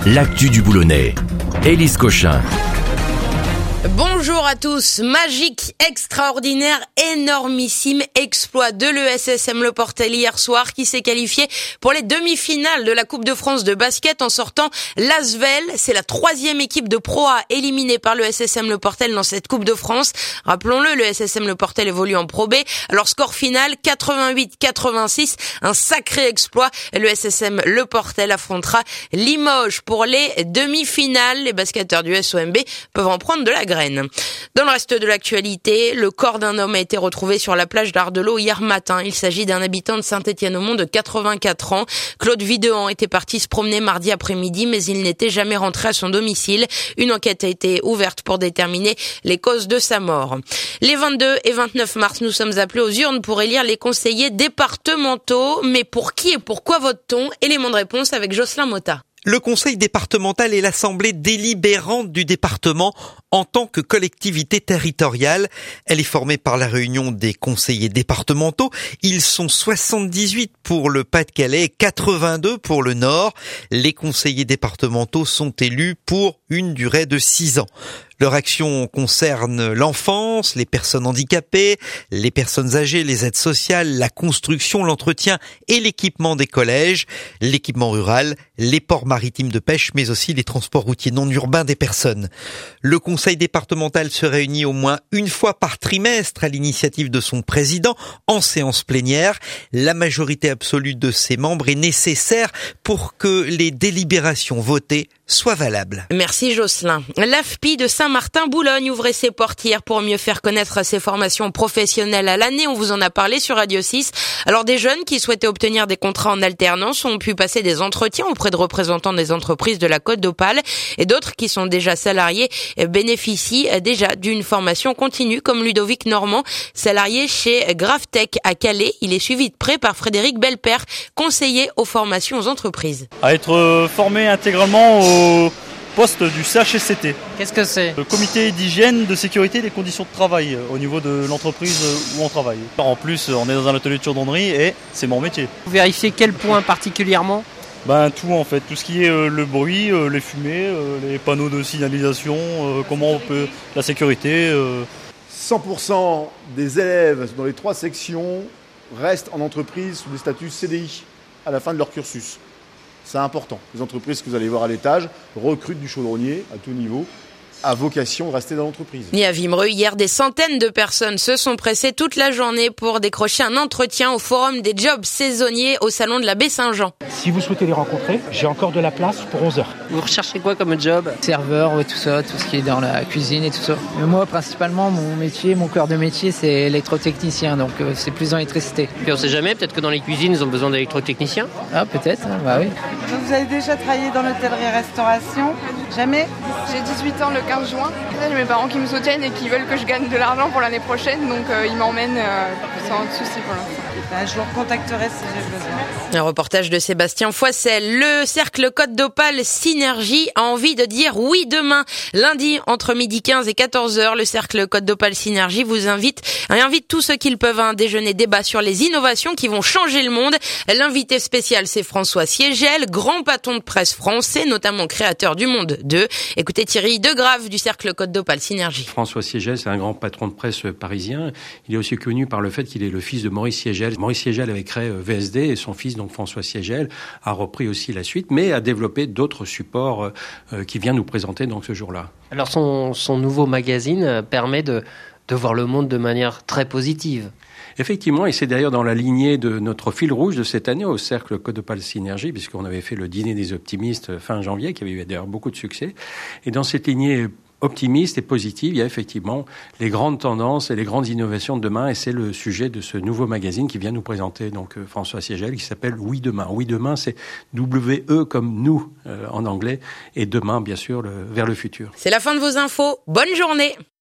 l'actu du Boulonnais. Élise Cochin. Bonjour à tous. Magique, extraordinaire, énormissime exploit de l'ESSM Le Portel hier soir qui s'est qualifié pour les demi-finales de la Coupe de France de basket en sortant l'Asvel. C'est la 3e équipe de Pro A éliminée par l'ESSM Le Portel dans cette Coupe de France. Rappelons-le, l'ESSM Le Portel évolue en Pro B. Alors score final 88-86, un sacré exploit. L'ESSM Le Portel affrontera Limoges pour les demi-finales. Les basketteurs du SOMB peuvent en prendre de la graine. Dans le reste de l'actualité, le corps d'un homme a été retrouvé sur la plage d'Ardelot hier matin. Il s'agit d'un habitant de Saint-Étienne-au-Mont de 84 ans. Claude Videhan était parti se promener mardi après-midi, mais il n'était jamais rentré à son domicile. Une enquête a été ouverte pour déterminer les causes de sa mort. Les 22 et 29 mars, nous sommes appelés aux urnes pour élire les conseillers départementaux. Mais pour qui et pourquoi vote-t-on? Élément de réponse avec Jocelyn Motta. Le conseil départemental est l'assemblée délibérante du département en tant que collectivité territoriale. Elle est formée par la réunion des conseillers départementaux. Ils sont 78 pour le Pas-de-Calais et 82 pour le Nord. Les conseillers départementaux sont élus pour une durée de 6 ans. Leur action concerne l'enfance, les personnes handicapées, les personnes âgées, les aides sociales, la construction, l'entretien et l'équipement des collèges, l'équipement rural, les ports maritimes de pêche, mais aussi les transports routiers non urbains des personnes. Le conseil départemental se réunit au moins une fois par trimestre à l'initiative de son président en séance plénière. La majorité absolue de ses membres est nécessaire pour que les délibérations votées soient valables. Merci Jocelyn. L'AFPI de Saint-Martin-Boulogne ouvrait ses portes hier pour mieux faire connaître ses formations professionnelles à l'année. On vous en a parlé sur Radio 6. Alors des jeunes qui souhaitaient obtenir des contrats en alternance ont pu passer des entretiens auprès de représentants des entreprises de la Côte d'Opale et d'autres qui sont déjà salariés bénéficient déjà d'une formation continue comme Ludovic Normand, salarié chez Graftech à Calais. Il est suivi de près par Frédéric Belpère, conseiller aux formations aux entreprises. À être formé intégralement au poste du CHSCT. Qu'est-ce que c'est ? Le comité d'hygiène, de sécurité et des conditions de travail au niveau de l'entreprise où on travaille. En plus, on est dans un atelier de chaudronnerie et c'est mon métier. Vous vérifiez quel point particulièrement ? Tout en fait, tout ce qui est le bruit, les fumées, les panneaux de signalisation, comment on peut, la sécurité. 100% des élèves dans les 3 sections restent en entreprise sous des statuts CDI à la fin de leur cursus. C'est important. Les entreprises que vous allez voir à l'étage recrutent du chaudronnier à tout niveau, à vocation de rester dans l'entreprise. Et à Vimereux, hier, des centaines de personnes se sont pressées toute la journée pour décrocher un entretien au forum des jobs saisonniers au salon de la baie Saint-Jean. Si vous souhaitez les rencontrer, j'ai encore de la place pour 11h. Vous recherchez quoi comme job ? Serveur, tout ça, tout ce qui est dans la cuisine et tout ça. Mais moi, principalement, mon cœur de métier, c'est électrotechnicien, donc c'est plus dans l'électricité. Puis on sait jamais, peut-être que dans les cuisines, ils ont besoin d'électrotechniciens. Ah, peut-être, bah oui. Vous avez déjà travaillé dans l'hôtellerie-restauration ? Jamais ? J'ai 18 ans le 15 juin. J'ai mes parents qui me soutiennent et qui veulent que je gagne de l'argent pour l'année prochaine, donc ils m'emmènent sans souci pour l'instant. Je vous recontacterai si j'ai besoin. Un reportage de Sébastien Foissel. Le cercle Côte d'Opale Synergie a envie de dire oui demain. Lundi, entre midi 15 et 14h, le cercle Côte d'Opale Synergie vous invite tous ceux qu'ils peuvent à un déjeuner débat sur les innovations qui vont changer le monde. L'invité spécial, c'est François Siegel, grand patron de presse français, notamment créateur du Monde 2. Écoutez Thierry Degrave du cercle Côte d'Opale Synergie. François Siegel, c'est un grand patron de presse parisien. Il est aussi connu par le fait qu'il est le fils de Maurice Siegel. Maurice Siegel avait créé VSD et son fils, donc François Siegel, a repris aussi la suite, mais a développé d'autres supports qu'il vient nous présenter donc ce jour-là. Alors son nouveau magazine permet de voir le monde de manière très positive. Effectivement, et c'est d'ailleurs dans la lignée de notre fil rouge de cette année au cercle Côte d'Opale Synergie, puisqu'on avait fait le dîner des optimistes fin janvier, qui avait eu d'ailleurs beaucoup de succès. Et dans cette lignée optimiste et positive, il y a effectivement les grandes tendances et les grandes innovations de demain, et c'est le sujet de ce nouveau magazine qui vient nous présenter donc François Siegel, qui s'appelle Oui Demain. Oui Demain, c'est W-E comme nous en anglais, et demain, bien sûr, vers le futur. C'est la fin de vos infos. Bonne journée.